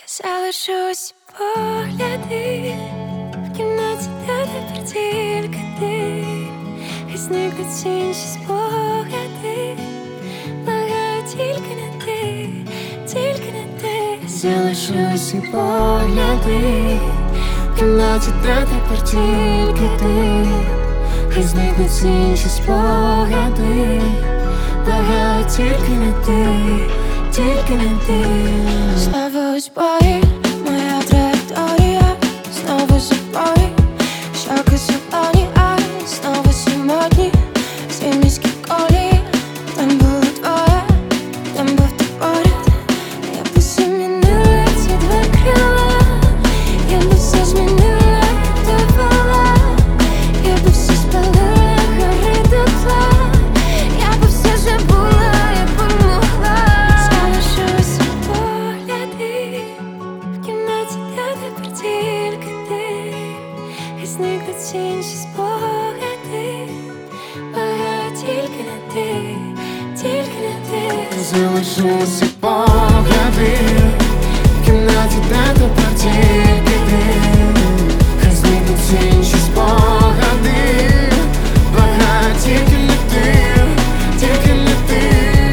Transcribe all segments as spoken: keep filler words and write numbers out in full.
Залишусь погляди в кімнаті, де тепер тільки ти, і зникнуть всі інші спогади. Благаю, тільки не ти, тільки не ти. Залишусь і погляди в кімнаті, де тепер тільки ти, і зникнуть всі інші спогади. Благаю, тільки не ти, тільки не ти. Знову збої, моя траєкторія, знову забої, щоки солоні, а знову самотні, всі міські колії. Там було твоє, там був ти поряд. Я б усе змінила ці два крила, я б все змінила, як ти була. Я б все спалила, гори дотла, я б все забула, як би могла. Залишусь у погляді в кімнаті, де тепер тільки ти, і зникнуть всі інші спогади. Благаю, тільки не ти, тільки не ти. Залишились і погляди в кімнаті, де тепер тільки ти, хай зникнуть всі інші спогади. Благаю, тільки не ти, тільки не ти.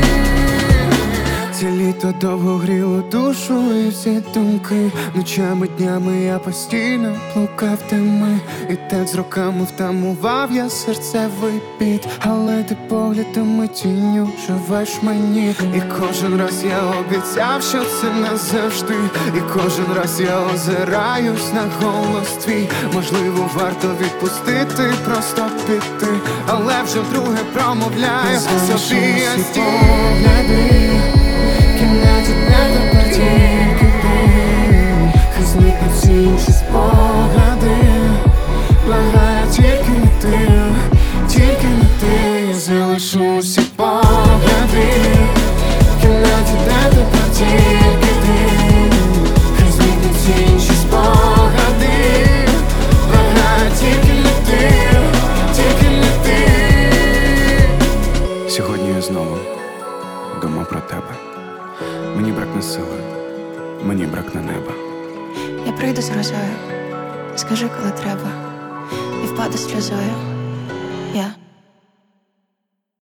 Це літо довго гріло душу і всі думки. Ночами, днями я постійно блукав теми, і так з роками втамував я серцевий біт. Але ти поглядами тінню живеш мені. І кожен раз я обіцяв, що це назавжди. І кожен раз я озираюсь на голос твій. Можливо, варто відпустити, просто піти, але вже вдруге промовляю собі я стій. Кімнаті, де тепер тільки ти, хай зникнуть всі інші спогади. Благаю, тільки не ти, тільки не ти. Я залишу всі погляди в кімнаті, де тепер тільки ти, хай зникнуть всі інші спогади. Благаю, тільки не ти, тільки не ти. Сьогодні я знову думав про тебе. Мені бракне сили, мені бракне неба. Я прийду з грозою, скажи, коли треба, і впаду сльозою. Я